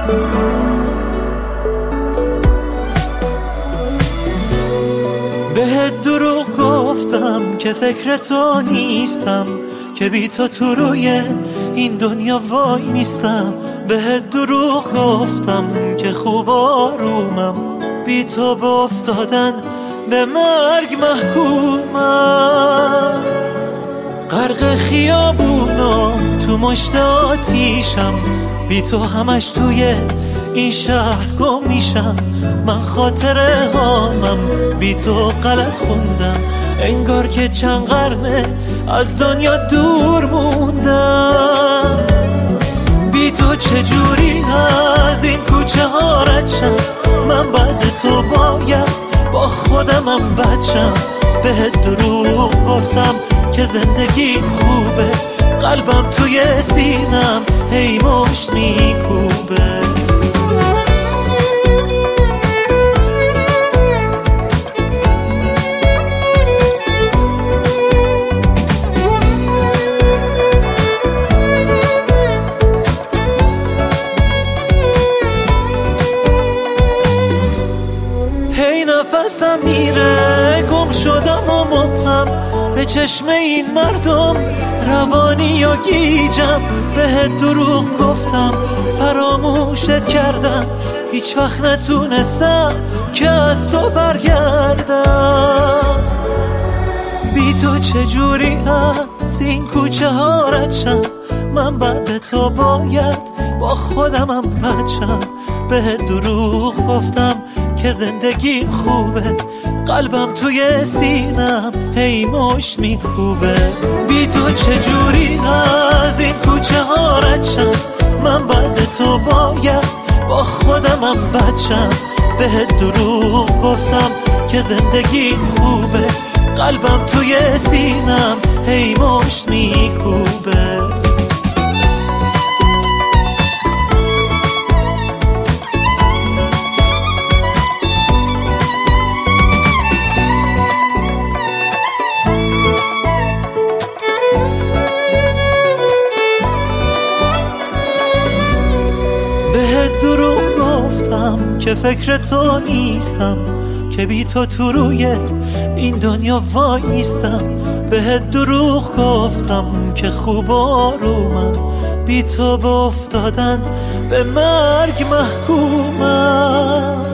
بهت دروغ گفتم که فکر تو نیستم، که بی تو تو روی این دنیا وای نیستم. بهت دروغ گفتم که خوب آرومم، بی تو به افتادن به مرگ محکومم. غرق خیابونا تو مشت آتیشم، بی تو همش توی این شهر گم میشم. من خاطره هامم بی تو غلط خوندم، انگار که چند قرنه از دنیا دور موندم. بی تو چجوری از این کوچه ها رد شم؟ من بعد تو باید با خودمم بچم. بهت دروغ گفتم که زندگی خوبه، قلبم توی سینم هی مشت میکوبه. هی نفسم میره، گم شدم و مبهم به چشم این مردم، روانی و گیجم. بهت دروغ گفتم فراموشت کردم، هیچ وقت نتونستم که از تو برگردم. بی تو چجوری از این کوچه ها رد شم؟ من بعد تو باید با خودمم بچم. بهت دروغ گفتم که زندگی خوبه، قلبم توی سینم هی مشت میکوبه. بی تو چجوری از این کوچه ها رد شم؟ من بعد تو باید با خودمم بچم. بهت دروغ گفتم که زندگی خوبه، قلبم توی سینم هی مشت میکوبه. بهت دروغ گفتم که فکر تو نیستم، که بی تو تو روی این دنیا وای نیستم. بهت دروغ گفتم که خوب آرومم، بی تو به افتادن به مرگ محکومم.